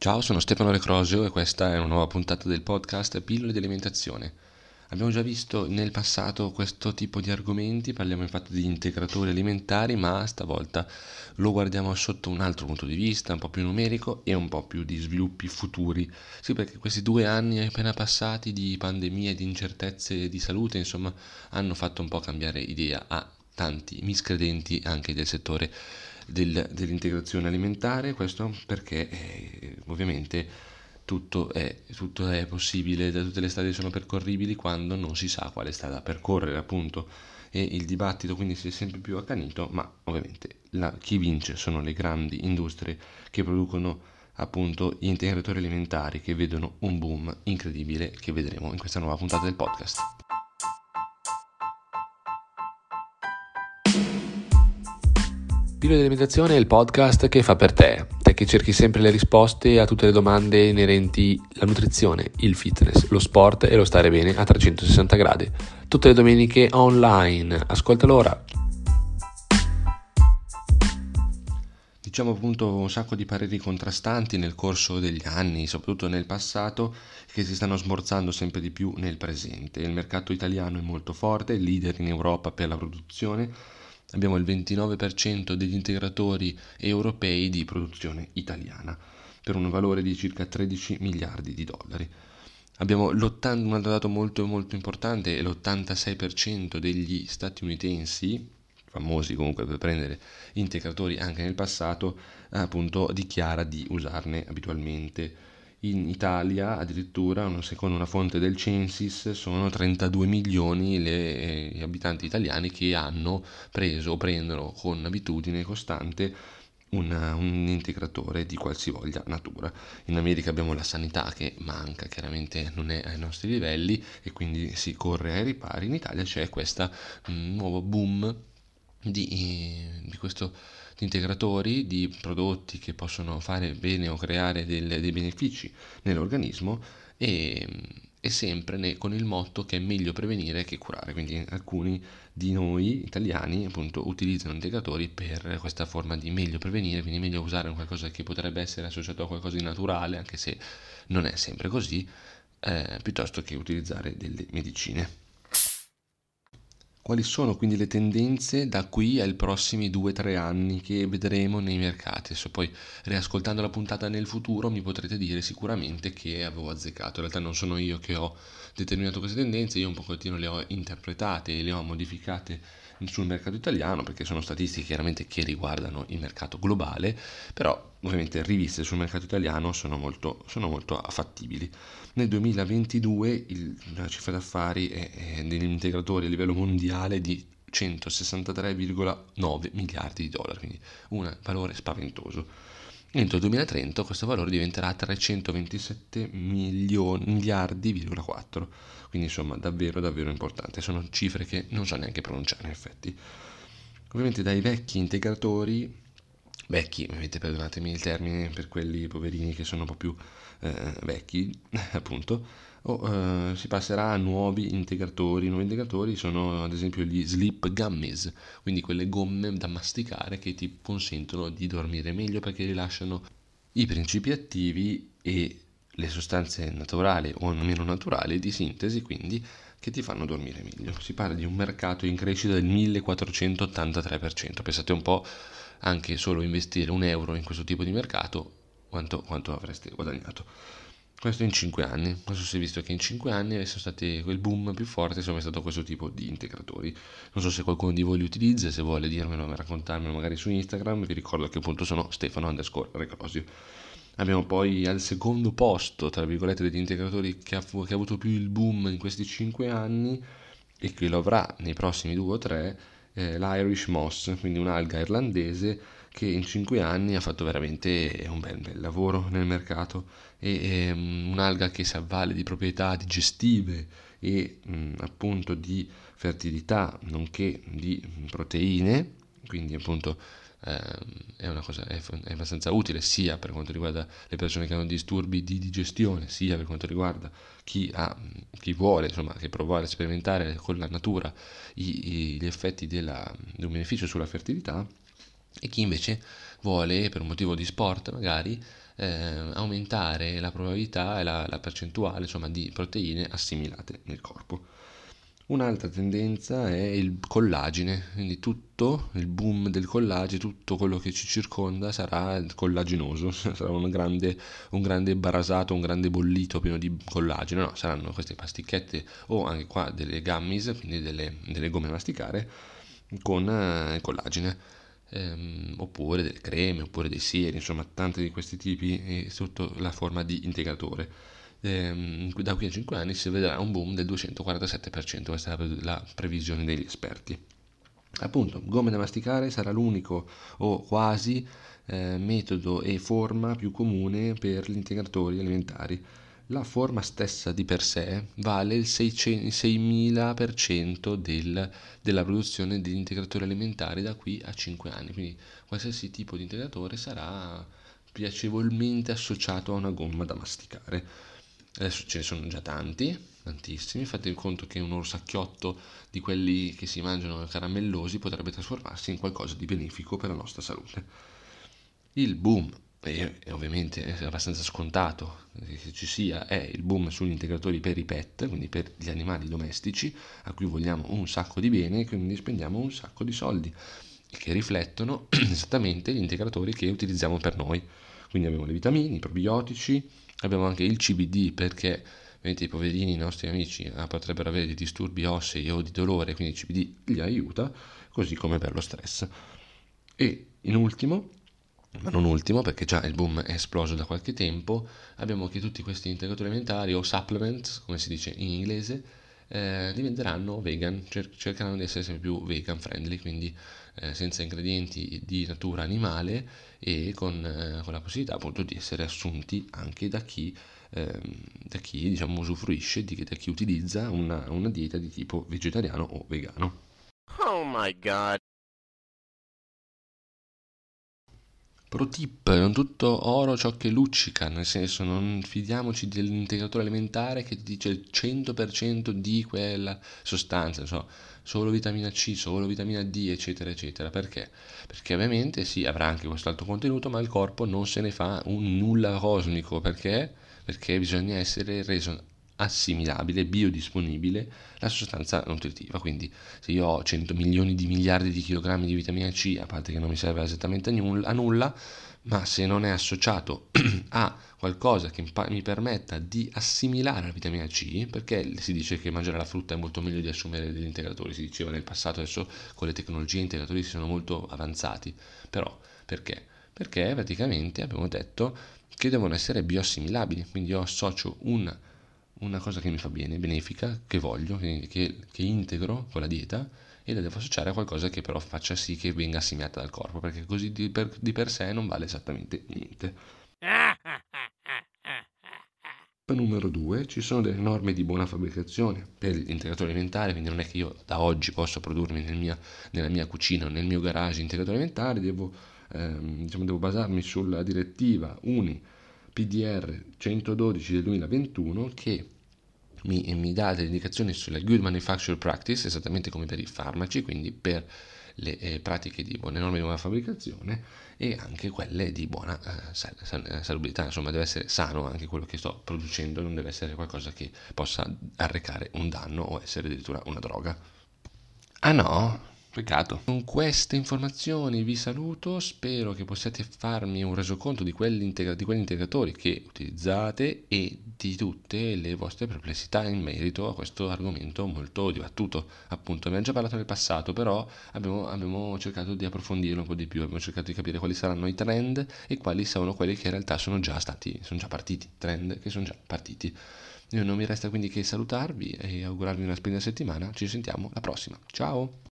Ciao, sono Stefano Recrosio e questa è una nuova puntata del podcast Pillole di alimentazione. Abbiamo già visto nel passato questo tipo di argomenti, parliamo infatti di integratori alimentari, ma stavolta lo guardiamo sotto un altro punto di vista, un po' più numerico e un po' più di sviluppi futuri. Sì, perché questi 2 anni appena passati di pandemia e di incertezze di salute, insomma, hanno fatto un po' cambiare idea a tanti miscredenti anche del settore dell'integrazione alimentare. Questo perché ovviamente tutto è possibile, tutte le strade sono percorribili quando non si sa quale strada percorrere, appunto, e il dibattito quindi si è sempre più accanito, ma ovviamente chi vince sono le grandi industrie che producono appunto gli integratori alimentari, che vedono un boom incredibile che vedremo in questa nuova puntata del podcast. Pillole di alimentazione è il podcast che fa per te che cerchi sempre le risposte a tutte le domande inerenti alla nutrizione, il fitness, lo sport e lo stare bene a 360 gradi. Tutte le domeniche online. Ascoltalo ora. Diciamo appunto un sacco di pareri contrastanti nel corso degli anni, soprattutto nel passato, che si stanno smorzando sempre di più nel presente. Il mercato italiano è molto forte, leader in Europa per la produzione. Abbiamo il 29% degli integratori europei di produzione italiana, per un valore di circa 13 miliardi di dollari. Abbiamo un altro dato molto molto importante, è l'86% degli statunitensi, famosi comunque per prendere integratori anche nel passato, appunto dichiara di usarne abitualmente. In Italia addirittura, secondo una fonte del Censis, sono 32 milioni gli abitanti italiani che hanno preso o prendono con abitudine costante un integratore di qualsivoglia natura. In America abbiamo la sanità che manca, chiaramente non è ai nostri livelli e quindi si corre ai ripari. In Italia c'è questo nuovo boom di questo di integratori, di prodotti che possono fare bene o creare dei benefici nell'organismo e, e sempre con il motto che è meglio prevenire che curare. Quindi alcuni di noi italiani appunto utilizzano integratori per questa forma di meglio prevenire, quindi meglio usare qualcosa che potrebbe essere associato a qualcosa di naturale, anche se non è sempre così, piuttosto che utilizzare delle medicine. Quali sono quindi le tendenze da qui ai prossimi 2-3 anni che vedremo nei mercati? Adesso poi, riascoltando la puntata nel futuro, mi potrete dire sicuramente che avevo azzeccato. In realtà non sono io che ho determinato queste tendenze, io un pochettino le ho interpretate e le ho modificate sul mercato italiano, perché sono statistiche chiaramente che riguardano il mercato globale, però ovviamente riviste sul mercato italiano sono molto fattibili. Nel 2022 la cifra d'affari degli integratori a livello mondiale di 163,9 miliardi di dollari, quindi un valore spaventoso. Entro il 2030 questo valore diventerà 327 miliardi,4, quindi insomma davvero davvero importante, sono cifre che non so neanche pronunciare in effetti. Ovviamente dai vecchi integratori, vecchi, ovviamente perdonatemi il termine per quelli poverini che sono un po' più vecchi, appunto, si passerà a nuovi integratori. I nuovi integratori sono ad esempio gli sleep gummies, quindi quelle gomme da masticare che ti consentono di dormire meglio perché rilasciano i principi attivi e le sostanze naturali o meno naturali di sintesi, quindi che ti fanno dormire meglio. Si parla di un mercato in crescita del 1483%. Pensate un po', anche solo investire €1 in questo tipo di mercato, quanto avreste guadagnato. Questo in 5 anni. Adesso si è visto che in 5 anni sono stati quel boom più forte, insomma è stato questo tipo di integratori. Non so se qualcuno di voi li utilizza, se vuole dirmelo, raccontarmelo magari su Instagram. Vi ricordo che appunto sono Stefano_Recrosio. Abbiamo poi al secondo posto, tra virgolette, degli integratori che ha avuto più il boom in questi 5 anni e che lo avrà nei prossimi 2 o 3, l'Irish Moss, quindi un'alga irlandese che in 5 anni ha fatto veramente un bel lavoro nel mercato. Un'alga che si avvale di proprietà digestive e appunto di fertilità, nonché di proteine, quindi appunto è una cosa è abbastanza utile sia per quanto riguarda le persone che hanno disturbi di digestione, sia per quanto riguarda chi vuole insomma che provare a sperimentare con la natura gli effetti di un beneficio sulla fertilità, e chi invece vuole per un motivo di sport magari aumentare la probabilità e la percentuale, insomma, di proteine assimilate nel corpo. Un'altra tendenza è il collagene, quindi tutto il boom del collagene, tutto quello che ci circonda sarà collagenoso, sarà un grande barasato, un grande bollito pieno di collagene, no, saranno queste pasticchette o anche qua delle gummies, quindi delle gomme da masticare con collagene, oppure delle creme, oppure dei sieri, insomma, tanti di questi tipi sotto la forma di integratore. Da qui a 5 anni si vedrà un boom del 247%, questa è la previsione degli esperti. Appunto, gomme da masticare sarà l'unico o quasi metodo e forma più comune per gli integratori alimentari. La forma stessa di per sé vale il 6000% della produzione degli integratori alimentari da qui a 5 anni, quindi qualsiasi tipo di integratore sarà piacevolmente associato a una gomma da masticare. Adesso ce ne sono già tanti, tantissimi, fate conto che un orsacchiotto di quelli che si mangiano caramellosi potrebbe trasformarsi in qualcosa di benefico per la nostra salute. Il boom, e ovviamente è abbastanza scontato che ci sia, è il boom sugli integratori per i pet, quindi per gli animali domestici, a cui vogliamo un sacco di bene e quindi spendiamo un sacco di soldi, e che riflettono esattamente gli integratori che utilizziamo per noi. Quindi abbiamo le vitamine, i probiotici, abbiamo anche il CBD perché ovviamente i poverini, i nostri amici, potrebbero avere dei disturbi ossei o di dolore, quindi il CBD li aiuta, così come per lo stress. E in ultimo, ma non ultimo, perché già il boom è esploso da qualche tempo, abbiamo che tutti questi integratori alimentari o supplements, come si dice in inglese, diventeranno vegan, cercheranno di essere sempre più vegan friendly, quindi senza ingredienti di natura animale e con la possibilità appunto di essere assunti anche da chi diciamo usufruisce, da chi utilizza una dieta di tipo vegetariano o vegano. Oh my god. Pro tip, non tutto oro ciò che luccica, nel senso non fidiamoci dell'integratore alimentare che ti dice il 100% di quella sostanza, non so, solo vitamina C, solo vitamina D, eccetera, eccetera. Perché? Perché ovviamente sì, avrà anche questo alto contenuto, ma il corpo non se ne fa un nulla cosmico. Perché? Perché bisogna essere reso assimilabile, biodisponibile la sostanza nutritiva. Quindi se io ho 100 milioni di miliardi di chilogrammi di vitamina C, a parte che non mi serve esattamente a nulla, ma se non è associato a qualcosa che mi permetta di assimilare la vitamina C, perché si dice che mangiare la frutta è molto meglio di assumere degli integratori, si diceva nel passato, adesso con le tecnologie gli integratori si sono molto avanzati, però perché? Perché praticamente abbiamo detto che devono essere bioassimilabili, quindi io associo una cosa che mi fa bene, benefica, che voglio, che integro con la dieta e la devo associare a qualcosa che però faccia sì che venga assimilata dal corpo, perché così di per sé non vale esattamente niente. Numero 2, ci sono delle norme di buona fabbricazione per gli integratori alimentari, quindi non è che io da oggi posso produrmi nella mia cucina o nel mio garage integratori alimentari, devo basarmi sulla direttiva UNI PDR 112 del 2021 che mi dà delle indicazioni sulle good manufacture practice, esattamente come per i farmaci, quindi per le pratiche di buone norme di buona fabbricazione e anche quelle di buona salubrità, insomma deve essere sano anche quello che sto producendo, non deve essere qualcosa che possa arrecare un danno o essere addirittura una droga. Ah no? Peccato. Con queste informazioni vi saluto, spero che possiate farmi un resoconto di quegli integratori che utilizzate e di tutte le vostre perplessità in merito a questo argomento molto dibattuto. Appunto, abbiamo già parlato nel passato, però abbiamo cercato di approfondirlo un po' di più, abbiamo cercato di capire quali saranno i trend e quali sono quelli che in realtà sono già partiti, trend che sono già partiti. Non mi resta quindi che salutarvi e augurarvi una splendida settimana. Ci sentiamo la prossima. Ciao!